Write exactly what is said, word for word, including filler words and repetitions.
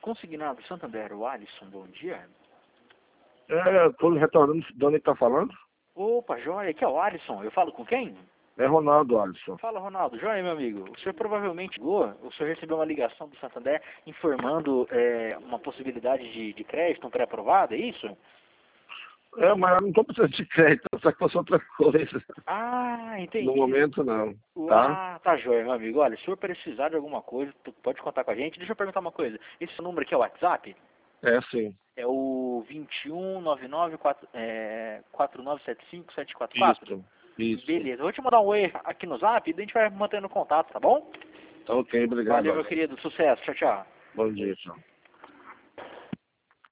Consignado Santander, o Alisson, bom dia. É, tô retornando de onde ele tá falando? Opa, joia, aqui é o Alisson, eu falo com quem? É Ronaldo Alisson. Fala, Ronaldo. Joia, meu amigo. O senhor provavelmente ligou, o senhor recebeu uma ligação do Santander informando é, uma possibilidade de, de crédito, um pré-aprovado, é isso? É, mas eu não tô precisando de crédito, só que fosse outra coisa. Ah, entendi. No momento não, tá? Ah, tá joia, meu amigo. Olha, se o senhor precisar de alguma coisa, tu pode contar com a gente. Deixa eu perguntar uma coisa. Esse número aqui é o WhatsApp? É sim. É o vinte e um, noventa e nove, quatro nove sete cinco, sete quatro quatro? Isso, isso. Beleza, eu vou te mandar um oi aqui no Zap e a gente vai mantendo contato, tá bom? Tá ok, obrigado, Valeu, meu Alisson. querido. Sucesso. Tchau, tchau. Bom dia, tchau.